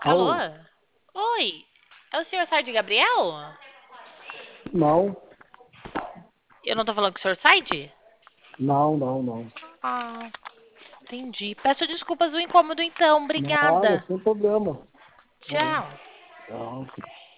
Alô? Alô? Oi, é o senhor Said Gabriel? Não, Eu não tô falando com o senhor Said? não. Ah, entendi. Peço desculpas do incômodo então, Nada, obrigada. sem problema. Tá bom. Tchau. Tchau.